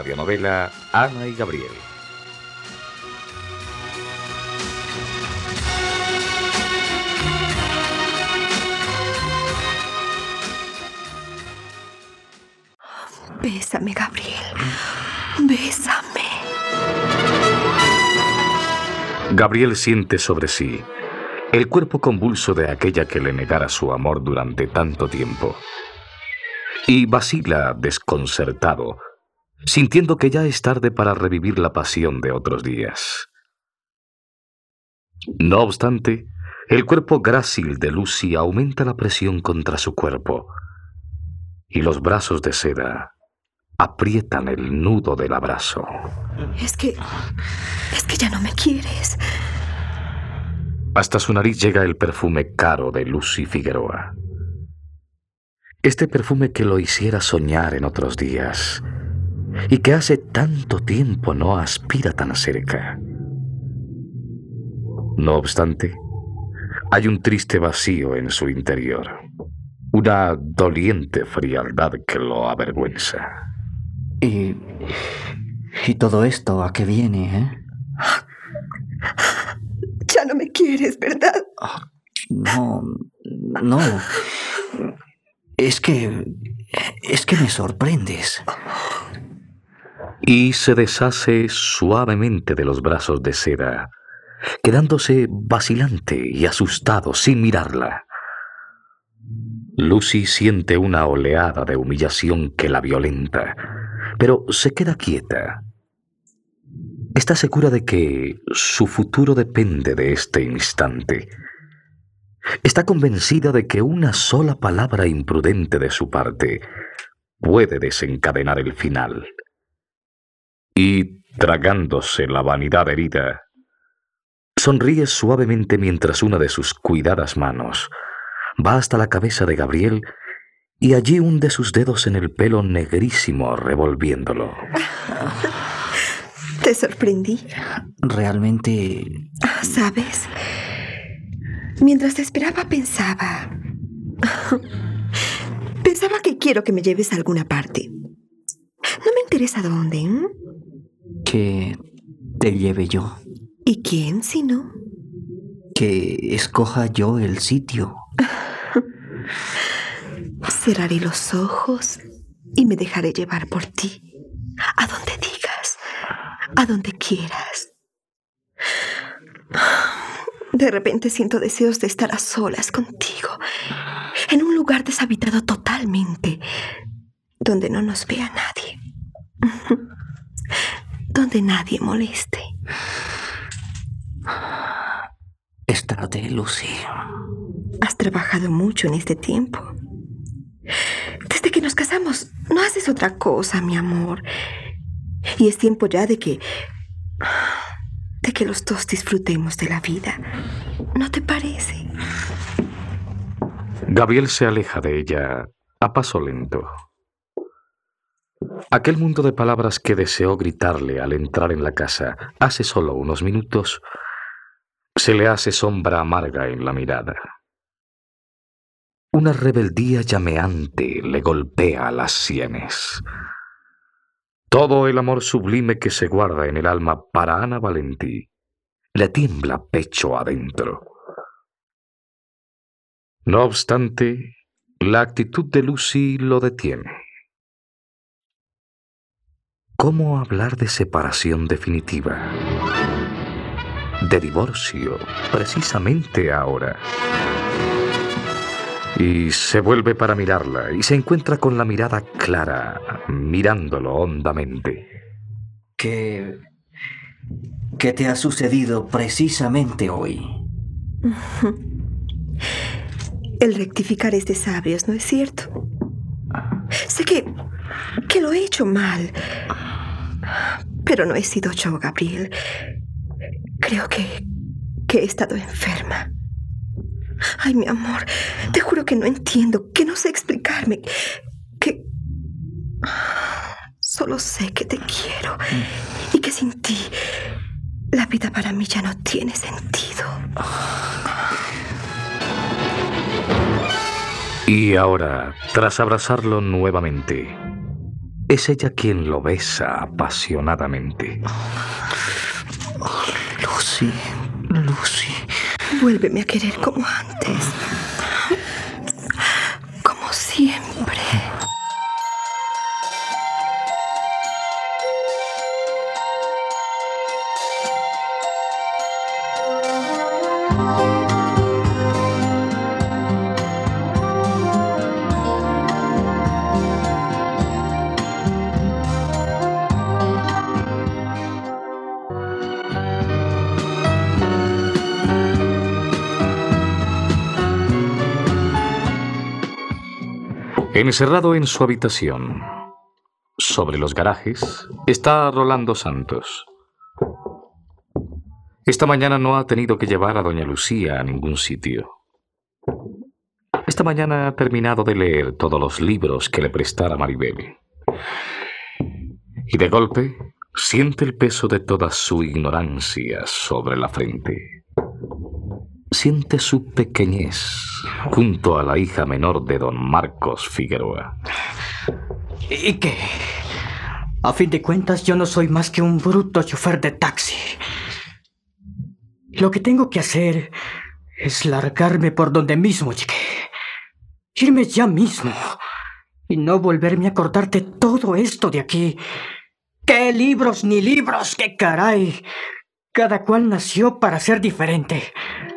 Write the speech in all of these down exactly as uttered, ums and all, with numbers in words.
radionovela Ana y Gabriel. Bésame, Gabriel. Bésame. Gabriel siente sobre sí el cuerpo convulso de aquella que le negara su amor durante tanto tiempo. Y vacila desconcertado, sintiendo que ya es tarde para revivir la pasión de otros días. No obstante, el cuerpo grácil de Lucy aumenta la presión contra su cuerpo, y los brazos de seda aprietan el nudo del abrazo. Es que... es que ya no me quieres. Hasta su nariz llega el perfume caro de Lucy Figueroa. Este perfume que lo hiciera soñar en otros días, y que hace tanto tiempo no aspira tan cerca. No obstante, hay un triste vacío en su interior, una doliente frialdad que lo avergüenza. Y... y todo esto, ¿a qué viene, eh? Ya no me quieres, ¿verdad? No, no. Es que... es que me sorprendes. Y se deshace suavemente de los brazos de seda, quedándose vacilante y asustado sin mirarla. Lucy siente una oleada de humillación que la violenta, pero se queda quieta. Está segura de que su futuro depende de este instante. Está convencida de que una sola palabra imprudente de su parte puede desencadenar el final. Y, tragándose la vanidad herida, sonríe suavemente mientras una de sus cuidadas manos va hasta la cabeza de Gabriel y allí hunde sus dedos en el pelo negrísimo revolviéndolo. ¿Te sorprendí? Realmente... ¿Sabes? Mientras te esperaba pensaba... Pensaba que quiero que me lleves a alguna parte. No me interesa dónde, ¿eh? Que te lleve yo. ¿Y quién, si no? Que escoja yo el sitio. Cerraré los ojos y me dejaré llevar por ti. A donde digas, a donde quieras. De repente siento deseos de estar a solas contigo, en un lugar deshabitado totalmente, donde no nos vea nadie. Donde nadie moleste. Estate, Lucy. Has trabajado mucho en este tiempo. Desde que nos casamos, no haces otra cosa, mi amor. Y es tiempo ya de que... de que los dos disfrutemos de la vida. ¿No te parece? Gabriel se aleja de ella a paso lento. Aquel mundo de palabras que deseó gritarle al entrar en la casa hace solo unos minutos se le hace sombra amarga en la mirada. Una rebeldía llameante le golpea las sienes. Todo el amor sublime que se guarda en el alma para Ana Valentí le tiembla pecho adentro. No obstante, la actitud de Lucy lo detiene. ¿Cómo hablar de separación definitiva? De divorcio, precisamente ahora. Y se vuelve para mirarla y se encuentra con la mirada clara, mirándolo hondamente. ¿Qué... qué te ha sucedido precisamente hoy? El rectificar es de sabios, ¿no es cierto? Sé que... que lo he hecho mal. Pero no he sido yo, Gabriel. Creo que... que he estado enferma. Ay, mi amor, te juro que no entiendo, que no sé explicarme, que... Solo sé que te quiero y que sin ti la vida para mí ya no tiene sentido. Y ahora, tras abrazarlo nuevamente, Es ella quien lo besa apasionadamente. Oh, Lucy, Lucy. Vuélveme a querer como antes. Como siempre. Encerrado en su habitación, sobre los garajes, está Rolando Santos. Esta mañana no ha tenido que llevar a doña Lucía a ningún sitio. Esta mañana ha terminado de leer todos los libros que le prestara Maribel. Y de golpe siente el peso de toda su ignorancia sobre la frente. Siente su pequeñez junto a la hija menor de don Marcos Figueroa. ¿Y qué? A fin de cuentas, yo no soy más que un bruto chofer de taxi. Lo que tengo que hacer es largarme por donde mismo llegué. Irme ya mismo. Y no volverme a acordar de todo esto de aquí. ¡Qué libros ni libros! ¡Qué caray! Cada cual nació para ser diferente.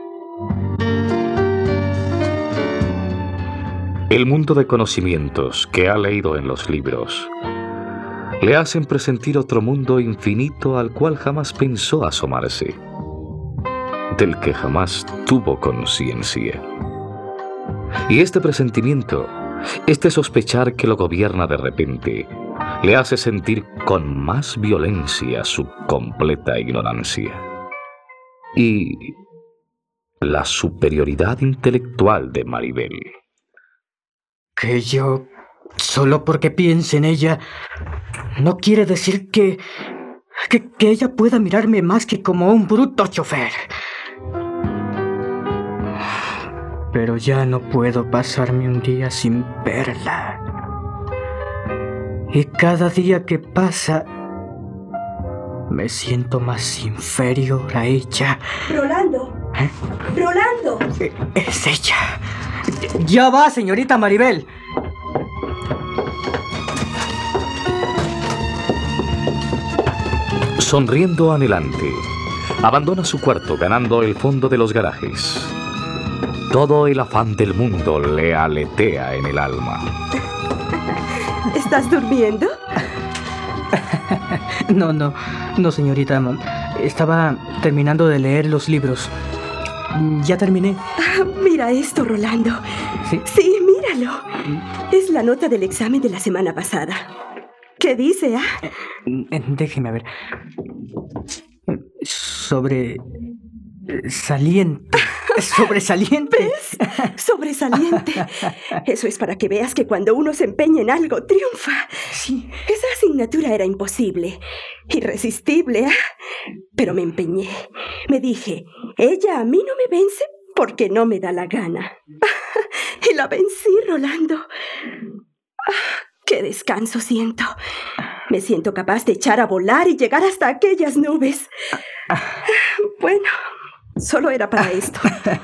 El mundo de conocimientos que ha leído en los libros le hacen presentir otro mundo infinito al cual jamás pensó asomarse, del que jamás tuvo conciencia. Y este presentimiento, este sospechar que lo gobierna de repente, le hace sentir con más violencia su completa ignorancia y la superioridad intelectual de Maribel. Que yo, solo porque piense en ella, no quiere decir que, que, que ella pueda mirarme más que como un bruto chofer. Pero ya no puedo pasarme un día sin verla. Y cada día que pasa, me siento más inferior a ella. Rolando. ¿Eh? Rolando. Es ella. Ya va, señorita Maribel. Sonriendo anhelante, abandona su cuarto ganando el fondo de los garajes. Todo el afán del mundo le aletea en el alma. ¿Estás durmiendo? No, no, no, señorita. Estaba terminando de leer los libros. Ya terminé. Ah, mira esto, Rolando. ¿Sí? Sí, míralo. Es la nota del examen de la semana pasada. ¿Qué dice, ah? Eh, déjeme ver. Sobre... Saliente. Sobresaliente. ¿Ves? Sobresaliente. Eso es para que veas que cuando uno se empeña en algo, triunfa. Sí. Esa asignatura era imposible. Irresistible, ¿ah? Pero me empeñé. Me dije, ella a mí no me vence porque no me da la gana. Y la vencí, Rolando. ¡Qué descanso siento! Me siento capaz de echar a volar y llegar hasta aquellas nubes. Bueno, solo era para esto.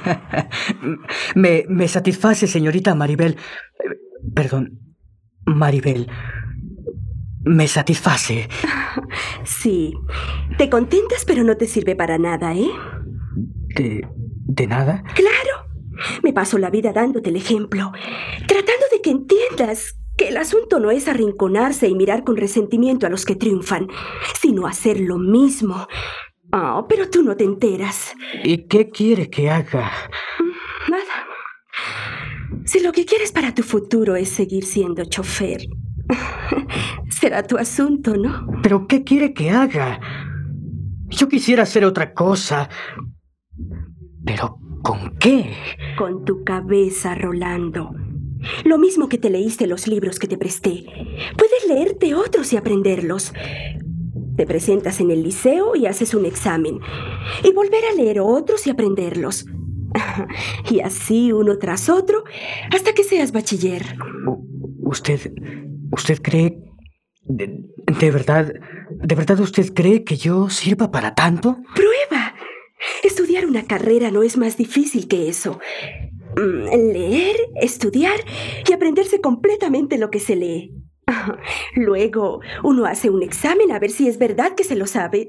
me, me satisface, señorita Maribel. Perdón, Maribel. Me satisface. Sí, te contentas, pero no te sirve para nada, ¿eh? ¿De, de nada? Claro. Me paso la vida dándote el ejemplo, tratando de que entiendas que el asunto no es arrinconarse y mirar con resentimiento a los que triunfan, sino hacer lo mismo. Oh, pero tú no te enteras. ¿Y qué quiere que haga? Nada. Si lo que quieres para tu futuro es seguir siendo chofer, será tu asunto, ¿no? ¿Pero qué quiere que haga? Yo quisiera hacer otra cosa. ¿Pero con qué? Con tu cabeza, Rolando. Lo mismo que te leíste los libros que te presté. Puedes leerte otros y aprenderlos. Te presentas en el liceo y haces un examen. Y volver a leer otros y aprenderlos. Y así uno tras otro hasta que seas bachiller. ¿Usted, usted cree ¿De, de verdad, de verdad usted cree que yo sirva para tanto? ¡Prueba! Estudiar una carrera no es más difícil que eso. Leer, estudiar y aprenderse completamente lo que se lee. Luego, uno hace un examen a ver si es verdad que se lo sabe.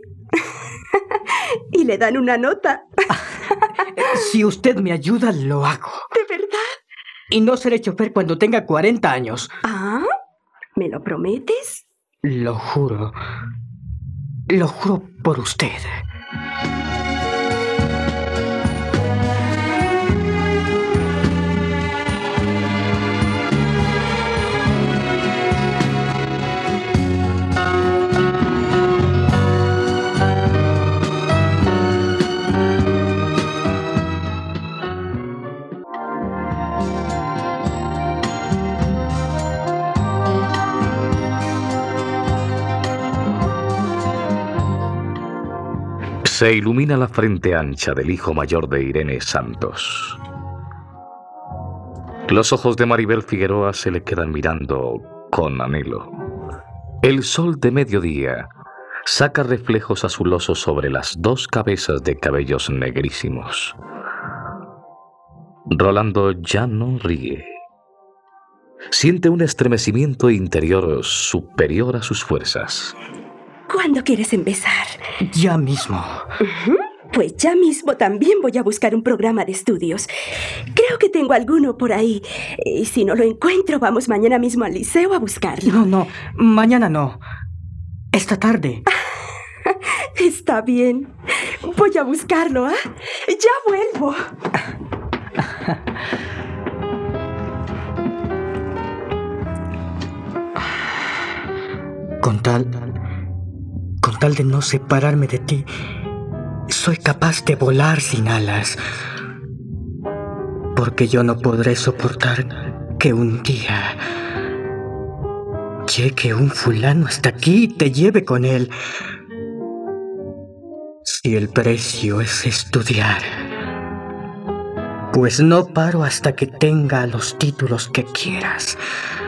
Y le dan una nota. Si usted me ayuda, lo hago. ¿De verdad? Y no seré chofer cuando tenga cuarenta años. ¿Ah? ¿Me lo prometes? Lo juro. Lo juro por usted. Se ilumina la frente ancha del hijo mayor de Irene Santos. Los ojos de Maribel Figueroa se le quedan mirando con anhelo. El sol de mediodía saca reflejos azulosos sobre las dos cabezas de cabellos negrísimos. Rolando ya no ríe. Siente un estremecimiento interior superior a sus fuerzas. ¿Cuándo quieres empezar? Ya mismo. Uh-huh. Pues ya mismo también voy a buscar un programa de estudios. Creo que tengo alguno por ahí. Y si no lo encuentro, vamos mañana mismo al liceo a buscarlo. No, no, mañana no. Esta tarde. Está bien. Voy a buscarlo, ¿ah? ¿eh? Ya vuelvo. Con tal... Con tal de no separarme de ti, soy capaz de volar sin alas. Porque yo no podré soportar que un día llegue un fulano hasta aquí y te lleve con él. Si el precio es estudiar, pues no paro hasta que tenga los títulos que quieras.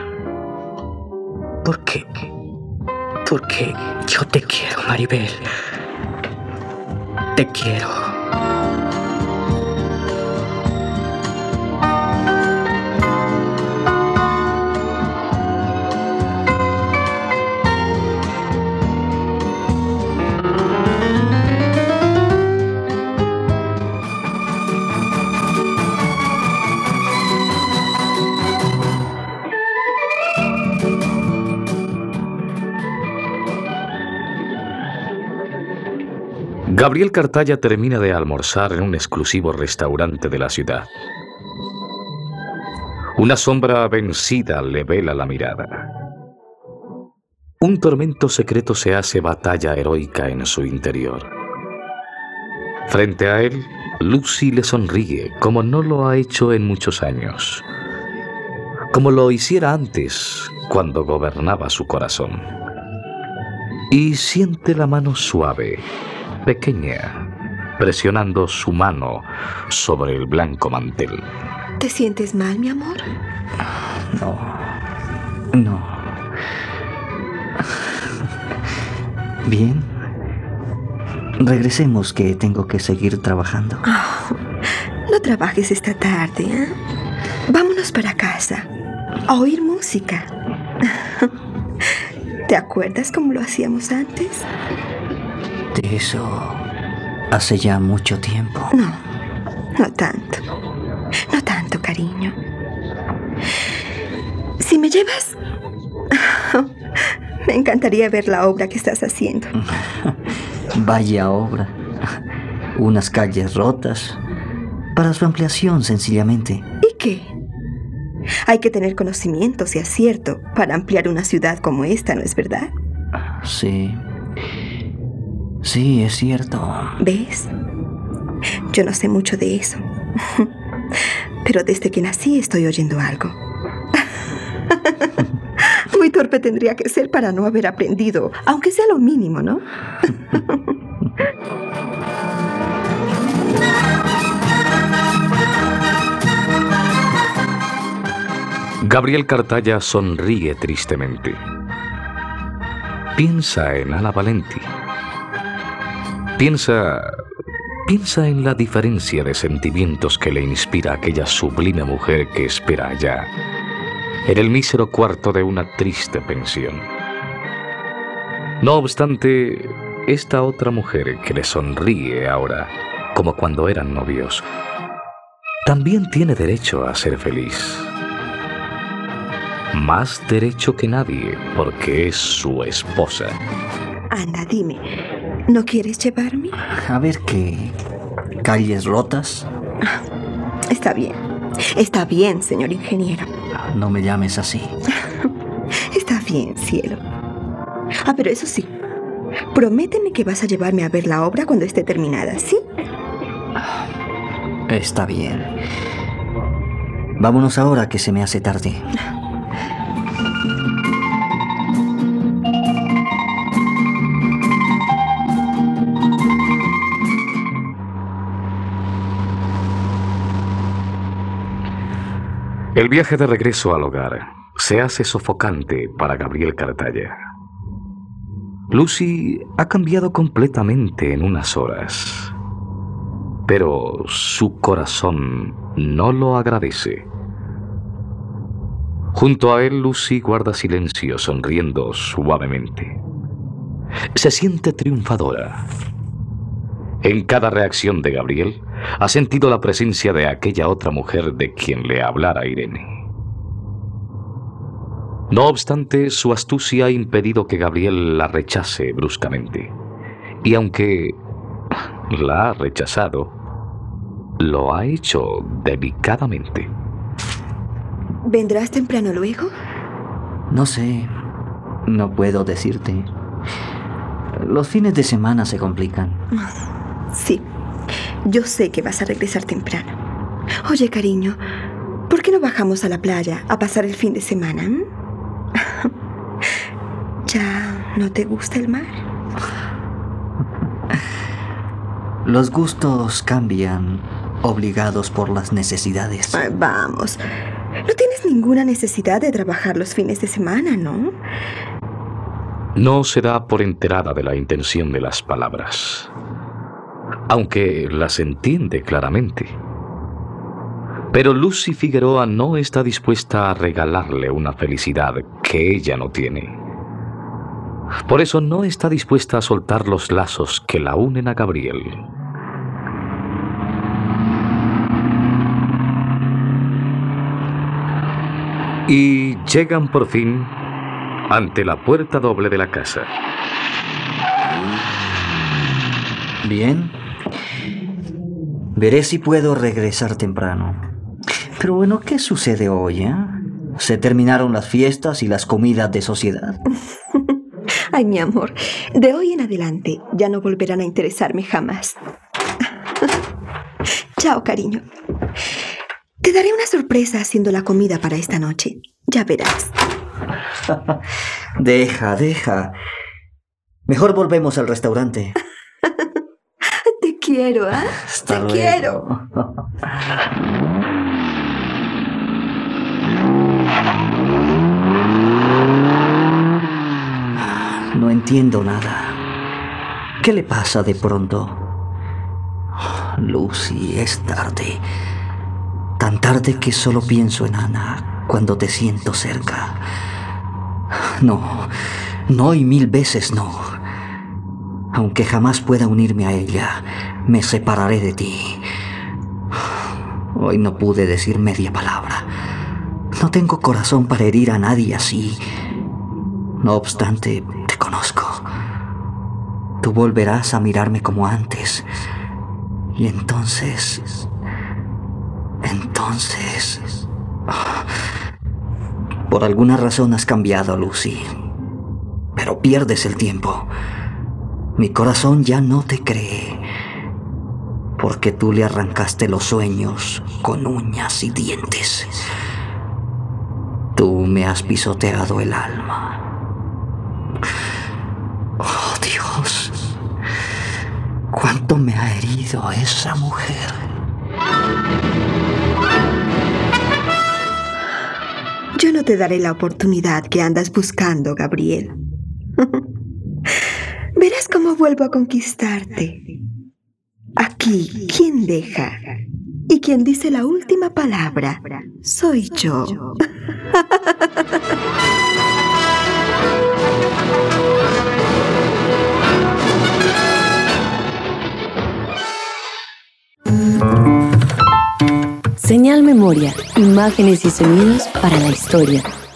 ¿Por qué? Porque yo te quiero, Maribel. Te quiero. Gabriel Cartaya termina de almorzar en un exclusivo restaurante de la ciudad. Una sombra vencida le vela la mirada. Un tormento secreto se hace batalla heroica en su interior. Frente a él, Lucy le sonríe como no lo ha hecho en muchos años. Como lo hiciera antes, cuando gobernaba su corazón. Y siente la mano suave, pequeña, presionando su mano sobre el blanco mantel. ¿Te sientes mal, mi amor? No, no. Bien. Regresemos, que tengo que seguir trabajando. Oh, no trabajes esta tarde, ¿eh? Vámonos para casa a oír música. ¿Te acuerdas cómo lo hacíamos antes? De eso hace ya mucho tiempo. No, no tanto. No tanto, cariño. Si me llevas, me encantaría ver la obra que estás haciendo. Vaya obra. Unas calles rotas. Para su ampliación, sencillamente. ¿Y qué? Hay que tener conocimientos y acierto para ampliar una ciudad como esta, ¿no es verdad? Sí. Sí, es cierto. ¿Ves? Yo no sé mucho de eso. Pero desde que nací estoy oyendo algo. Muy torpe tendría que ser para no haber aprendido, aunque sea lo mínimo, ¿no? Gabriel Cartaya sonríe tristemente. piensa en Ana Valenti. Piensa... Piensa en la diferencia de sentimientos que le inspira aquella sublime mujer que espera allá, en el mísero cuarto de una triste pensión. No obstante, esta otra mujer que le sonríe ahora, como cuando eran novios, también tiene derecho a ser feliz. Más derecho que nadie, porque es su esposa. Anda, dime, ¿no quieres llevarme? A ver qué... ¿Calles rotas? Está bien. Está bien, señor ingeniero. No me llames así. Está bien, cielo. Ah, pero eso sí, prométeme que vas a llevarme a ver la obra cuando esté terminada, ¿sí? Está bien. Vámonos ahora, que se me hace tarde. El viaje de regreso al hogar se hace sofocante para Gabriel Cartaya. Lucy ha cambiado completamente en unas horas, pero su corazón no lo agradece. Junto a él, Lucy guarda silencio, sonriendo suavemente. Se siente triunfadora. En cada reacción de Gabriel, ha sentido la presencia de aquella otra mujer de quien le hablara Irene. No obstante, su astucia ha impedido que Gabriel la rechace bruscamente. Y aunque la ha rechazado, lo ha hecho delicadamente. ¿Vendrás temprano luego? No sé, no puedo decirte. Los fines de semana se complican. Sí, yo sé que vas a regresar temprano. Oye, cariño, ¿por qué no bajamos a la playa a pasar el fin de semana? ¿Mm? ¿Ya no te gusta el mar? Los gustos cambian, obligados por las necesidades. Ay, vamos, no tienes ninguna necesidad de trabajar los fines de semana, ¿no? No se da por enterada de la intención de las palabras, aunque las entiende claramente. Pero Lucy Figueroa no está dispuesta a regalarle una felicidad que ella no tiene. Por eso no está dispuesta a soltar los lazos que la unen a Gabriel. Y llegan por fin ante la puerta doble de la casa. Bien. Veré si puedo regresar temprano. Pero bueno, ¿qué sucede hoy, eh? ¿Se terminaron las fiestas y las comidas de sociedad? Ay, mi amor, de hoy en adelante ya no volverán a interesarme jamás. Chao, cariño. Te daré una sorpresa haciendo la comida para esta noche. Ya verás. Deja, deja. Mejor volvemos al restaurante. Te quiero, ¿ah? ¿eh? Hasta Te luego. quiero. No entiendo nada. ¿Qué le pasa de pronto? Lucy, es tarde. Tan tarde que solo pienso en Ana cuando te siento cerca. No, no y mil veces no. Aunque jamás pueda unirme a ella, me separaré de ti. Hoy no pude decir media palabra. No tengo corazón para herir a nadie así. No obstante, te conozco. Tú volverás a mirarme como antes. Y entonces... Entonces... Por alguna razón has cambiado, Lucy. Pero pierdes el tiempo. Mi corazón ya no te cree. Porque tú le arrancaste los sueños con uñas y dientes. Tú me has pisoteado el alma. Oh, Dios. Cuánto me ha herido esa mujer. Yo no te daré la oportunidad que andas buscando, Gabriel. Verás cómo vuelvo a conquistarte. Aquí, quien deja y quien dice la última palabra soy yo. Señal Memoria, imágenes y sonidos para la historia.